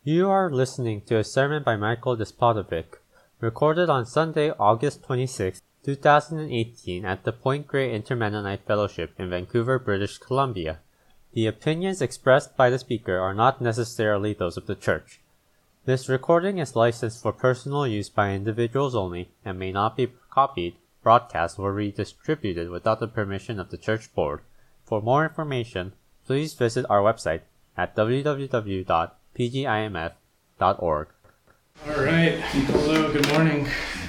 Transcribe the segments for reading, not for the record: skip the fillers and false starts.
You are listening to a sermon by Michael Despodovic, recorded on Sunday, August 26, 2018 at the Point Grey Inter-Mennonite Fellowship in Vancouver, British Columbia. The opinions expressed by the speaker are not necessarily those of the church. This recording is licensed for personal use by individuals only and may not be copied, broadcast, or redistributed without the permission of the church board. For more information, please visit our website at www.pgimf.org. All right. Hello. Good morning.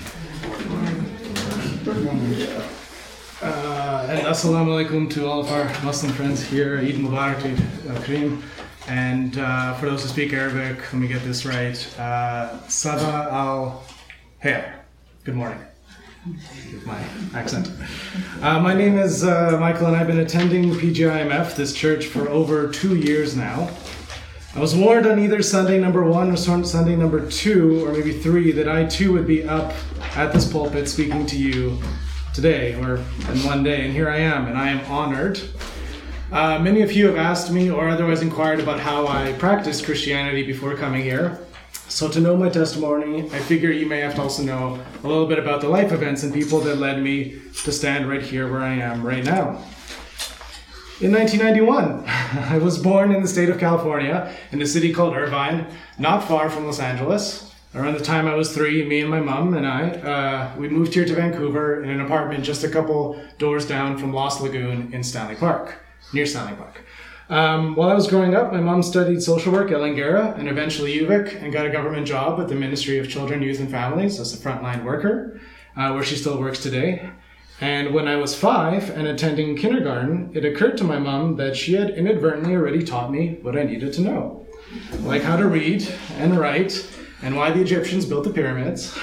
And assalamu alaikum to all of our Muslim friends here. Eid Mubarak, Eid Kareem. And for those who speak Arabic, let me get this right. Sabah al-Khair. Good morning. With my accent. My name is Michael, and I've been attending PGIMF, this church, for over 2 years now. I was warned on either Sunday number 1 or Sunday number 2, or maybe 3, that I too would be up at this pulpit speaking to you today, or in one day, and here I am, and I am honored. Many of you have asked me or otherwise inquired about how I practiced Christianity before coming here. So to know my testimony, I figure you may have to also know a little bit about the life events and people that led me to stand right here where I am right now. In 1991, I was born in the state of California, in a city called Irvine, not far from Los Angeles. Around the time I was 3, me and my mom and we moved here to Vancouver in an apartment just a couple doors down from Lost Lagoon in Stanley Park, near Stanley Park. While I was growing up, my mom studied social work at Langara and eventually UVic and got a government job at the Ministry of Children, Youth and Families as a frontline worker, where she still works today. And when I was 5 and attending kindergarten, it occurred to my mom that she had inadvertently already taught me what I needed to know, like how to read and write and why the Egyptians built the pyramids.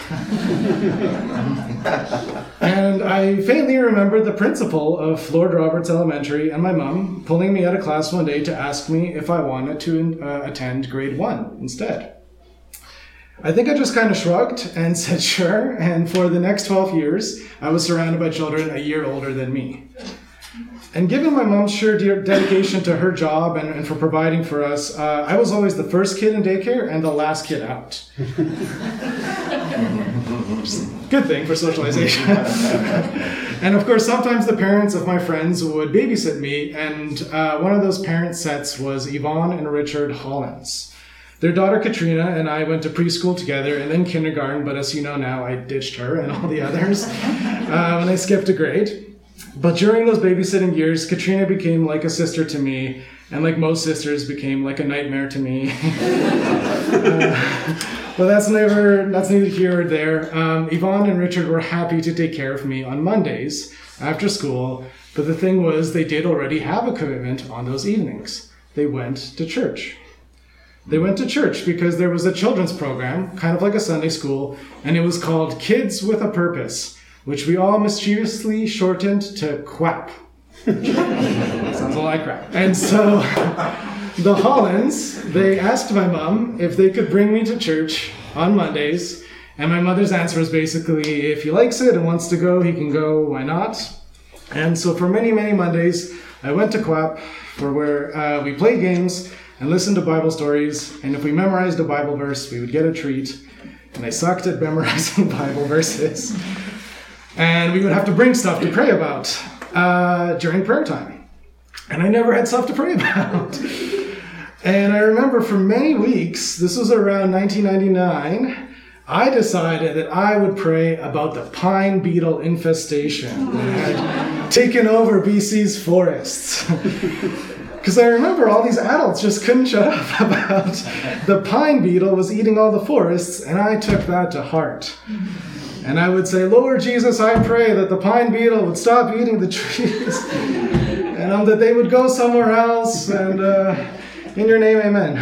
And I faintly remembered the principal of Lord Roberts Elementary and my mom pulling me out of class one day to ask me if I wanted to attend grade 1 instead. I think I just kind of shrugged and said sure, and for the next 12 years, I was surrounded by children a year older than me. And given my mom's sheer dedication to her job and for providing for us, I was always the first kid in daycare and the last kid out. Good thing for socialization. And of course, sometimes the parents of my friends would babysit me, and one of those parent sets was Yvonne and Richard Hollins. Their daughter Katrina and I went to preschool together and then kindergarten, but as you know now, I ditched her and all the others when I skipped a grade. But during those babysitting years, Katrina became like a sister to me, and like most sisters, became like a nightmare to me. But that's neither here or there. Yvonne and Richard were happy to take care of me on Mondays after school, but the thing was they did already have a commitment on those evenings. They went to church. They went to church because there was a children's program, kind of like a Sunday school, and it was called Kids with a Purpose, which we all mischievously shortened to QWAP. Sounds a lot like crap. And so the Hollands, they asked my mom if they could bring me to church on Mondays, and my mother's answer was basically, if he likes it and wants to go, he can go, why not? And so for many, many Mondays, I went to QWAP, for where we played games and listened to Bible stories, and if we memorized a Bible verse, we would get a treat, and I sucked at memorizing Bible verses. And we would have to bring stuff to pray about during prayer time. And I never had stuff to pray about. And I remember for many weeks, this was around 1999, I decided that I would pray about the pine beetle infestation that had taken over BC's forests. Because I remember all these adults just couldn't shut up about the pine beetle was eating all the forests, and I took that to heart. And I would say, Lord Jesus, I pray that the pine beetle would stop eating the trees and that they would go somewhere else. And in your name, amen.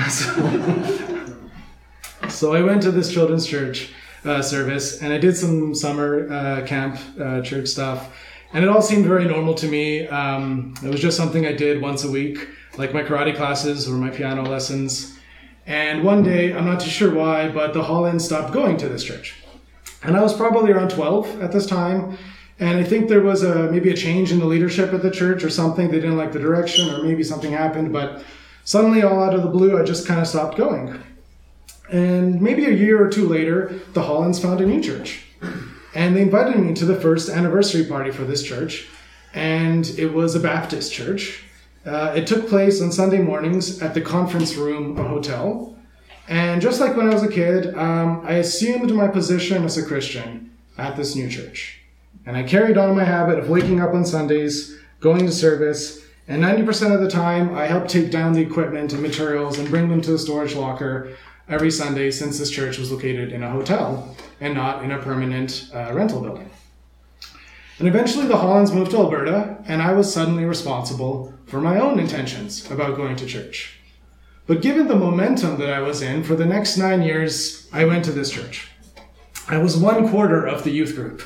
So I went to this children's church service, and I did some summer camp church stuff. And it all seemed very normal to me. It was just something I did once a week, like my karate classes or my piano lessons. And one day, I'm not too sure why, but the Hollands stopped going to this church. And I was probably around 12 at this time, and I think there was maybe a change in the leadership at the church or something. They didn't like the direction, or maybe something happened, but suddenly all out of the blue, I just kind of stopped going. And maybe a year or two later, the Hollands found a new church. And they invited me to the first anniversary party for this church. And it was a Baptist church. It took place on Sunday mornings at the conference room, a hotel. And just like when I was a kid, I assumed my position as a Christian at this new church. And I carried on my habit of waking up on Sundays, going to service, and 90% of the time I helped take down the equipment and materials and bring them to the storage locker every Sunday, since this church was located in a hotel and not in a permanent rental building. And eventually the Hollands moved to Alberta, and I was suddenly responsible for my own intentions about going to church. But given the momentum that I was in, for the next 9 years, I went to this church. I was 1/4 of the youth group.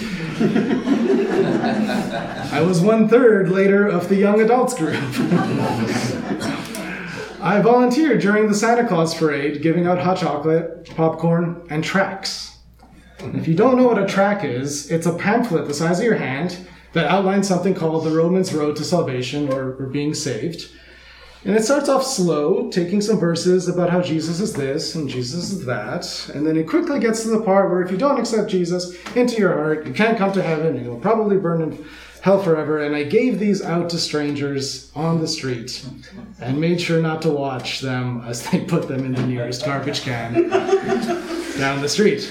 I was 1/3 later of the young adults group. I volunteered during the Santa Claus parade, giving out hot chocolate, popcorn, and tracts. If you don't know what a tract is, it's a pamphlet the size of your hand that outlines something called the Romans Road to Salvation, or being saved. And it starts off slow, taking some verses about how Jesus is this and Jesus is that. And then it quickly gets to the part where if you don't accept Jesus into your heart, you can't come to heaven and you'll probably burn in hell forever. And I gave these out to strangers on the street and made sure not to watch them as they put them in the nearest garbage can down the street.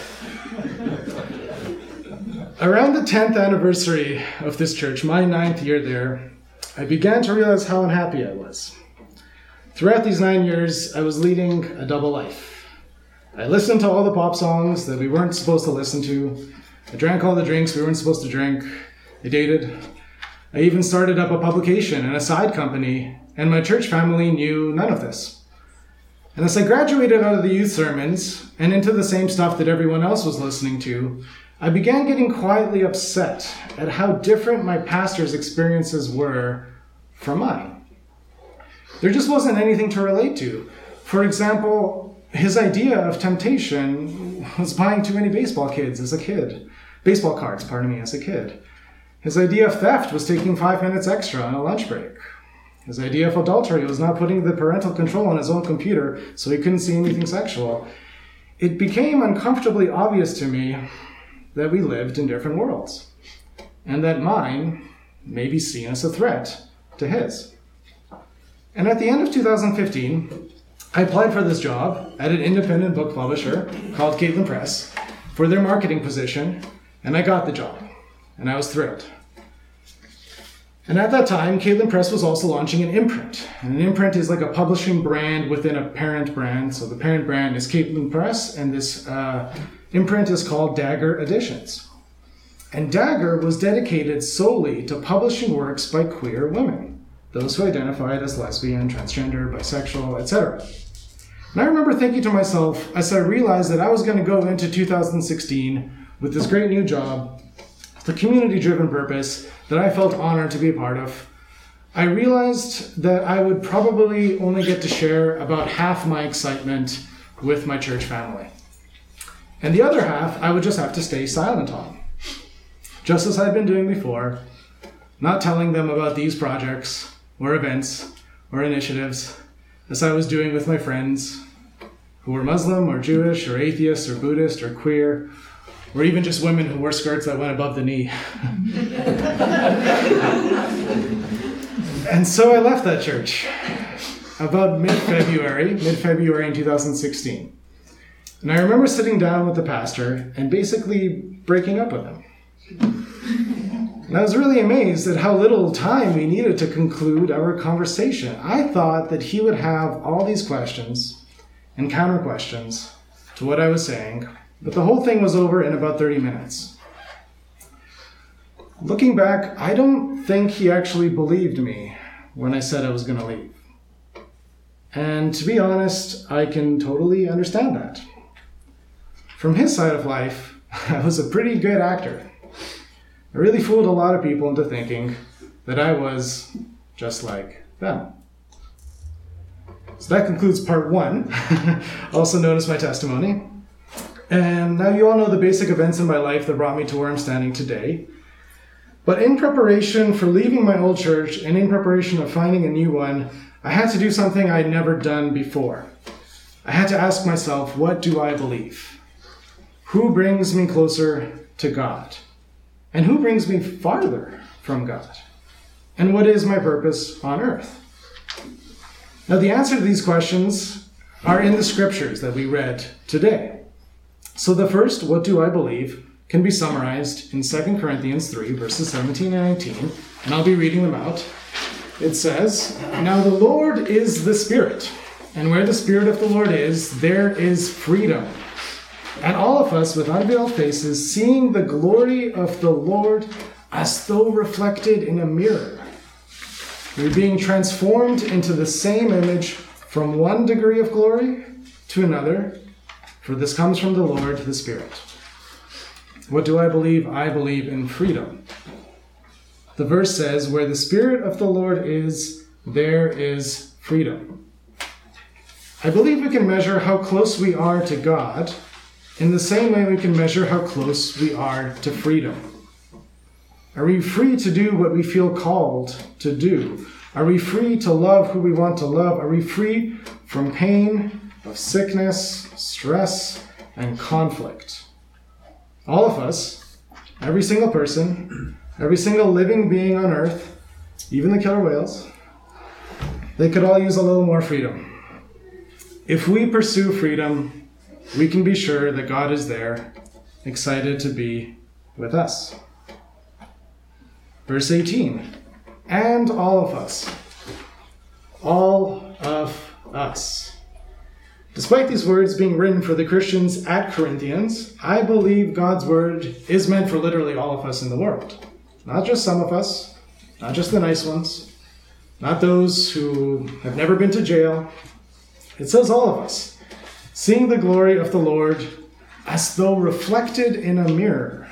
Around the 10th anniversary of this church, my 9th year there, I began to realize how unhappy I was. Throughout these 9 years, I was leading a double life. I listened to all the pop songs that we weren't supposed to listen to. I drank all the drinks we weren't supposed to drink. I dated. I even started up a publication and a side company, and my church family knew none of this. And as I graduated out of the youth sermons and into the same stuff that everyone else was listening to, I began getting quietly upset at how different my pastor's experiences were from mine. There just wasn't anything to relate to. For example, his idea of temptation was buying too many baseball cards as a kid. His idea of theft was taking 5 minutes extra on a lunch break. His idea of adultery was not putting the parental control on his own computer so he couldn't see anything sexual. It became uncomfortably obvious to me that we lived in different worlds, and that mine may be seen as a threat to his. And at the end of 2015, I applied for this job at an independent book publisher called Caitlin Press for their marketing position, and I got the job, and I was thrilled. And at that time, Caitlin Press was also launching an imprint, and an imprint is like a publishing brand within a parent brand. So the parent brand is Caitlin Press, and this imprint is called Dagger Editions. And Dagger was dedicated solely to publishing works by queer women, those who identified as lesbian, transgender, bisexual, etc. And I remember thinking to myself, as I realized that I was going to go into 2016 with this great new job, the community-driven purpose that I felt honored to be a part of, I realized that I would probably only get to share about half my excitement with my church family. And the other half, I would just have to stay silent on. Just as I'd been doing before, not telling them about these projects, or events, or initiatives, as I was doing with my friends who were Muslim, or Jewish, or atheist, or Buddhist, or queer, or even just women who wore skirts that went above the knee. And so I left that church about mid-February in 2016. And I remember sitting down with the pastor and basically breaking up with him. And I was really amazed at how little time we needed to conclude our conversation. I thought that he would have all these questions and counter questions to what I was saying, but the whole thing was over in about 30 minutes. Looking back, I don't think he actually believed me when I said I was going to leave. And to be honest, I can totally understand that. From his side of life, I was a pretty good actor. I really fooled a lot of people into thinking that I was just like them. So that concludes part 1, also known as my testimony. And now you all know the basic events in my life that brought me to where I'm standing today. But in preparation for leaving my old church and in preparation of finding a new one, I had to do something I'd never done before. I had to ask myself, what do I believe? Who brings me closer to God? And who brings me farther from God? And what is my purpose on earth? Now, the answer to these questions are in the scriptures that we read today. So the first, what do I believe, can be summarized in 2 Corinthians 3, verses 17 and 19, and I'll be reading them out. It says, "Now the Lord is the Spirit, and where the Spirit of the Lord is, there is freedom. And all of us, with unveiled faces, seeing the glory of the Lord as though reflected in a mirror, we're being transformed into the same image from one degree of glory to another, for this comes from the Lord, the Spirit." What do I believe? I believe in freedom. The verse says, "Where the Spirit of the Lord is, there is freedom." I believe we can measure how close we are to God in the same way we can measure how close we are to freedom. Are we free to do what we feel called to do? Are we free to love who we want to love? Are we free from pain, of sickness, stress, and conflict? All of us, every single person, every single living being on earth, even the killer whales, they could all use a little more freedom. If we pursue freedom, we can be sure that God is there, excited to be with us. Verse 18, "And all of us." All of us. Despite these words being written for the Christians at Corinthians, I believe God's word is meant for literally all of us in the world. Not just some of us, not just the nice ones, not those who have never been to jail. It says all of us, seeing the glory of the Lord as though reflected in a mirror.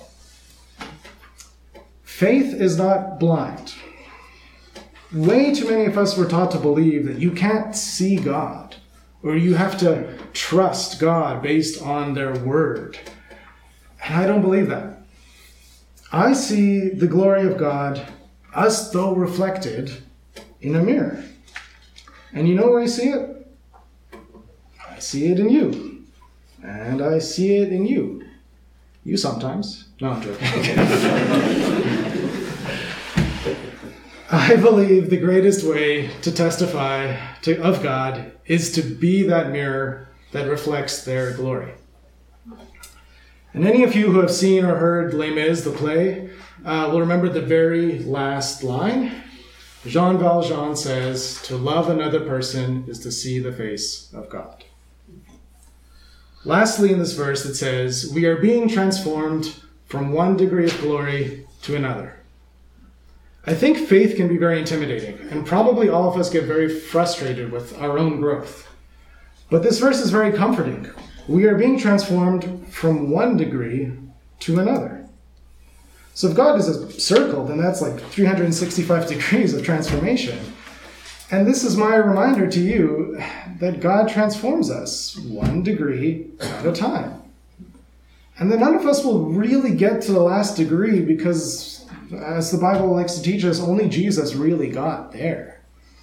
Faith is not blind. Way too many of us were taught to believe that you can't see God, or you have to trust God based on their word. And I don't believe that. I see the glory of God as though reflected in a mirror. And you know where I see it? I see it in you. And I see it in you. You sometimes. No, I'm joking. I believe the greatest way to testify of God is to be that mirror that reflects their glory. And any of you who have seen or heard Les Mis, the play, will remember the very last line. Jean Valjean says, "To love another person is to see the face of God." Lastly, in this verse, it says, "We are being transformed from one degree of glory to another." I think faith can be very intimidating, and probably all of us get very frustrated with our own growth. But this verse is very comforting. We are being transformed from one degree to another. So if God is a circle, then that's like 365 degrees of transformation. And this is my reminder to you that God transforms us one degree at a time. And then none of us will really get to the last degree because, as the Bible likes to teach us, only Jesus really got there.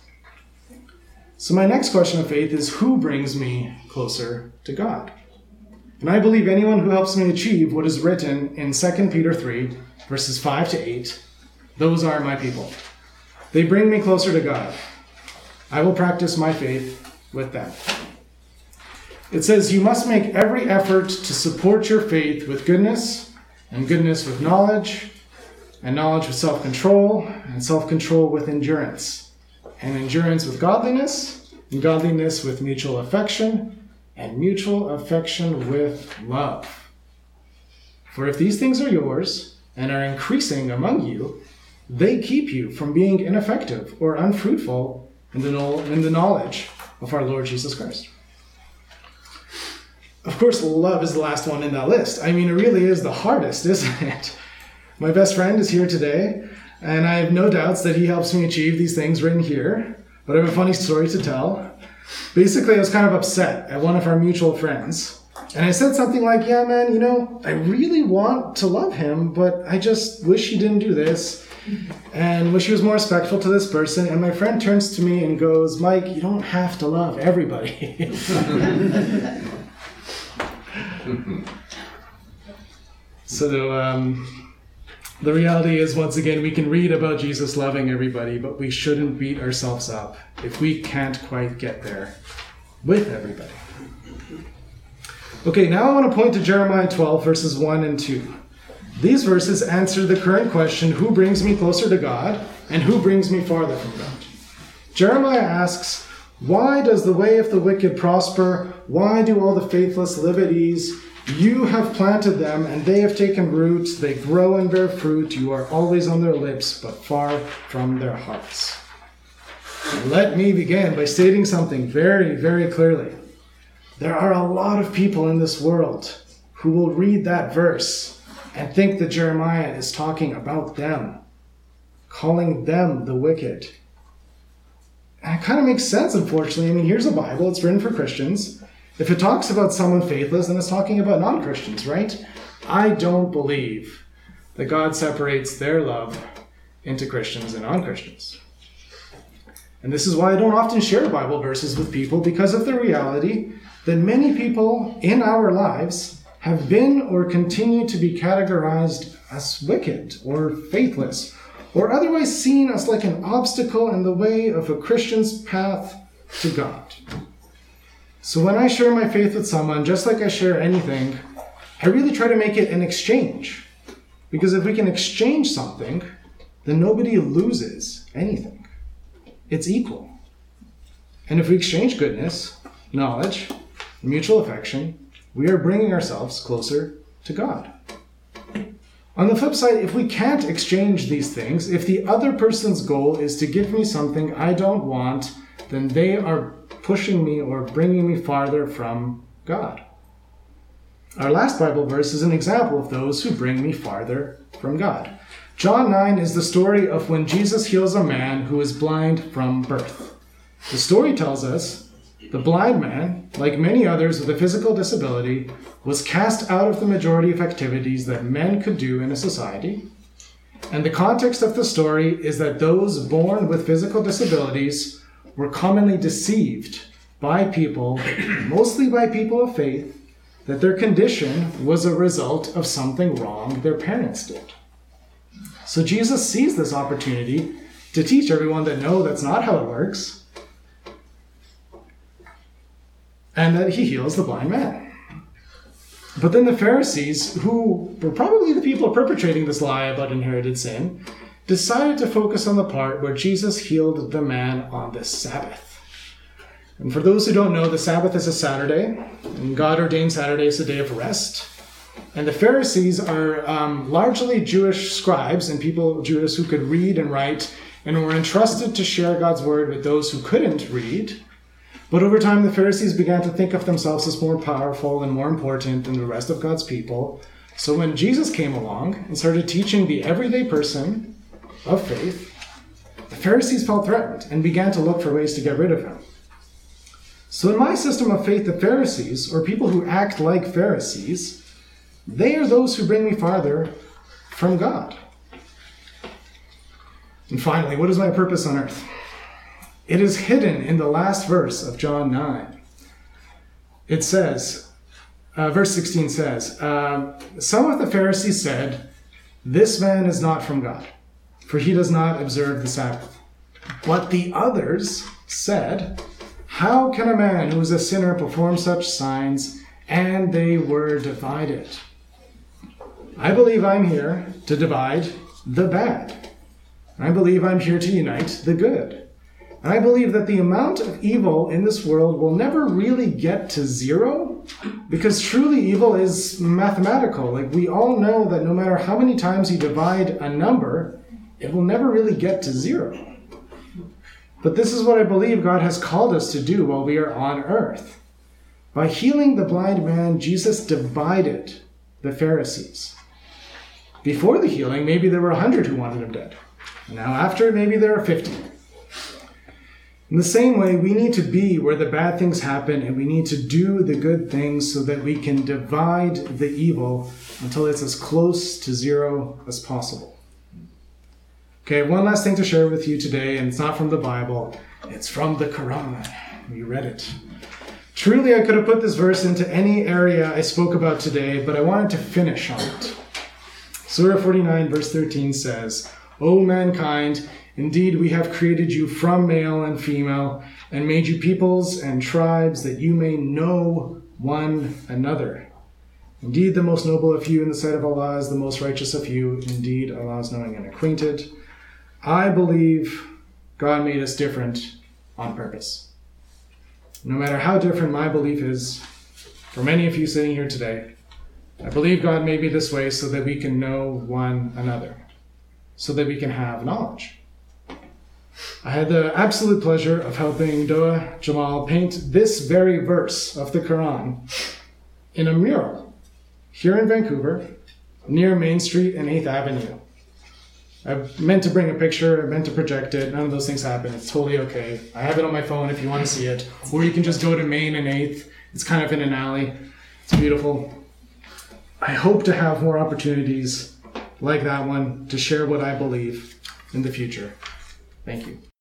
So my next question of faith is, who brings me closer to God? And I believe anyone who helps me achieve what is written in 2 Peter 3, verses 5 to 8, those are my people. They bring me closer to God. I will practice my faith with them. It says, "You must make every effort to support your faith with goodness, and goodness with knowledge, and knowledge with self-control, and self-control with endurance, and endurance with godliness, and godliness with mutual affection, and mutual affection with love. For if these things are yours, and are increasing among you, they keep you from being ineffective or unfruitful in the knowledge of our Lord Jesus Christ." Of course, love is the last one in that list. I mean, it really is the hardest, isn't it? My best friend is here today, and I have no doubts that he helps me achieve these things written here. But I have a funny story to tell. Basically, I was kind of upset at one of our mutual friends. And I said something like, "Yeah, man, I really want to love him, but I just wish he didn't do this. and wish he was more respectful to this person. And my friend turns to me and goes, Mike, you don't have to love everybody. So the reality is, once again, we can read about Jesus loving everybody, but we shouldn't beat ourselves up if we can't quite get there with everybody. Okay, now I want to point to Jeremiah 12, verses 1 and 2. These verses answer the current question, who brings me closer to God and who brings me farther from God? Jeremiah asks, why does the way of the wicked prosper? Why do all the faithless live at ease? You have planted them, and they have taken root. They grow and bear fruit. You are always on their lips, but far from their hearts. Let me begin by stating something very, very clearly. There are a lot of people in this world who will read that verse and think that Jeremiah is talking about them, calling them the wicked. And it kind of makes sense, unfortunately. I mean, here's a Bible. It's written for Christians. If it talks about someone faithless, then it's talking about non-Christians, right? I don't believe that God separates their love into Christians and non-Christians. And this is why I don't often share Bible verses with people, because of the reality that many people in our lives have been or continue to be categorized as wicked or faithless, or otherwise seen as like an obstacle in the way of a Christian's path to God. So when I share my faith with someone, just like I share anything, I really try to make it an exchange. Because if we can exchange something, then nobody loses anything. It's equal. And if we exchange goodness, knowledge, mutual affection, we are bringing ourselves closer to God. On the flip side, if we can't exchange these things, if the other person's goal is to give me something I don't want, then they are pushing me or bringing me farther from God. Our last Bible verse is an example of those who bring me farther from God. John 9 is the story of when Jesus heals a man who is blind from birth. The story tells us the blind man, like many others with a physical disability, was cast out of the majority of activities that men could do in a society. And the context of the story is that those born with physical disabilities were commonly deceived by people, mostly by people of faith, that their condition was a result of something wrong their parents did. So Jesus sees this opportunity to teach everyone that no, that's not how it works, and that he heals the blind man. But then the Pharisees, who were probably the people perpetrating this lie about inherited sin, decided to focus on the part where Jesus healed the man on the Sabbath. And for those who don't know, the Sabbath is a Saturday, and God ordained Saturday as a day of rest. And the Pharisees are largely Jewish scribes and people, Jews who could read and write, and were entrusted to share God's word with those who couldn't read. But over time, the Pharisees began to think of themselves as more powerful and more important than the rest of God's people. So when Jesus came along and started teaching the everyday person of faith, the Pharisees felt threatened and began to look for ways to get rid of him. So in my system of faith, the Pharisees, or people who act like Pharisees, they are those who bring me farther from God. And finally, what is my purpose on earth? It is hidden in the last verse of John 9. It says, verse 16 says, some of the Pharisees said, "This man is not from God, for he does not observe the Sabbath." But the others said, "How can a man who is a sinner perform such signs?" And they were divided. I believe I'm here to divide the bad. I believe I'm here to unite the good. And I believe that the amount of evil in this world will never really get to zero, because truly evil is mathematical. Like, we all know that no matter how many times you divide a number, it will never really get to zero. But this is what I believe God has called us to do while we are on earth. By healing the blind man, Jesus divided the Pharisees. Before the healing, maybe there were 100 who wanted him dead. Now after, maybe there are 50. In the same way, we need to be where the bad things happen, and we need to do the good things so that we can divide the evil until it's as close to zero as possible. Okay, one last thing to share with you today, and it's not from the Bible. It's from the Quran. We read it. Truly, I could have put this verse into any area I spoke about today, but I wanted to finish on it. Surah 49, verse 13 says, O mankind, indeed we have created you from male and female, and made you peoples and tribes that you may know one another. Indeed, the most noble of you in the sight of Allah is the most righteous of you. Indeed, Allah is knowing and acquainted. I believe God made us different on purpose. No matter how different my belief is, for many of you sitting here today, I believe God made me this way so that we can know one another, so that we can have knowledge. I had the absolute pleasure of helping Doa Jamal paint this very verse of the Quran in a mural here in Vancouver, near Main Street and 8th Avenue. I meant to bring a picture, I meant to project it, none of those things happened. It's totally okay. I have it on my phone if you want to see it. Or you can just go to Main and 8th. It's kind of in an alley. It's beautiful. I hope to have more opportunities like that one to share what I believe in the future. Thank you.